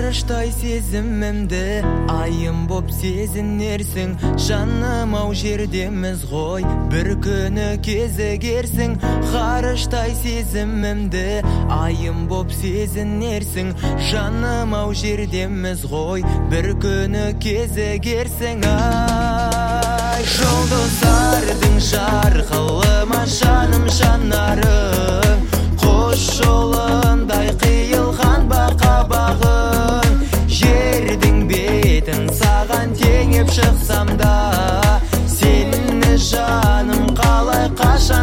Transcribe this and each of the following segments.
Ғарыштай сезімімді айым боп сезінерсің. Жаным ау жердеміз ғой, бір күні кезігерсің. Ғарыштай сезімімді айым боп сезінерсің. Жаным ау жердеміз ғой, бір күні кезігерсің. Ай, жұлдыздардың жарқылыма жаным жанарың, қош жолындай қиылған бақабағың. Жердің бетін саған теңеп шықсам да, сені жаным қалай қашан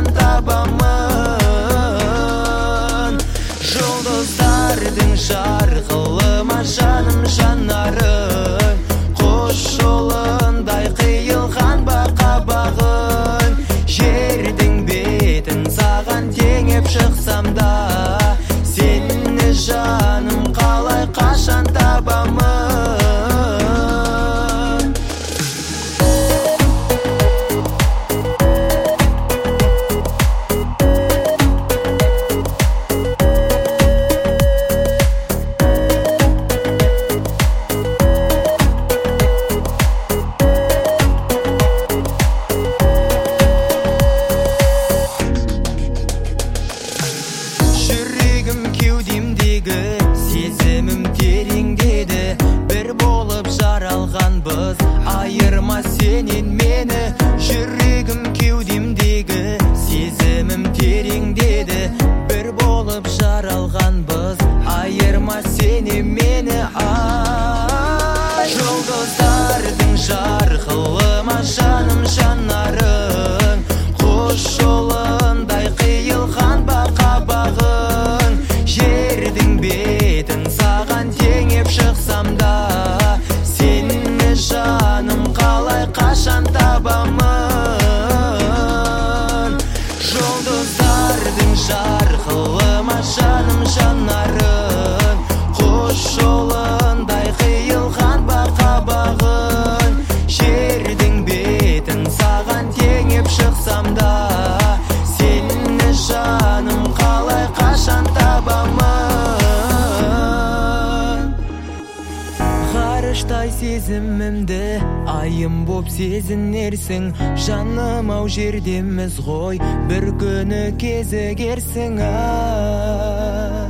табамын. Жұлдыздардың жарқылыма жаным жанарың, қош жолындай қиылған бақабағың. Жердің бетін саған теңеп шықсам да, сені жаным қалай қашан табамын. Кеудемдегі сезімім тереңдеді, бір болып жаралғанбыз, айырма сенен мені. Жүрегім кеудемдегі сезімім тереңдеді, бір болып жаралғанбыз, айырма сенен мені. Ай, жұлдыздардың жарқылыма жаным жанарың, қош жолындай қиылған бақабағың. Жердің бетін саған теңеп шықсам да, сені жаным қалай қашан табамын. Жұлдыздардың жарқылыма жаным жанарың, қош жолындай қиылған бақабағың. Жердің бетін саған теңеп шықсам да, сені жаным қалай қашан табамын. Ғарыштай сезімімді айым боп сезінерсің. Жаным ау жердеміз ғой, бір күні кезігерсің.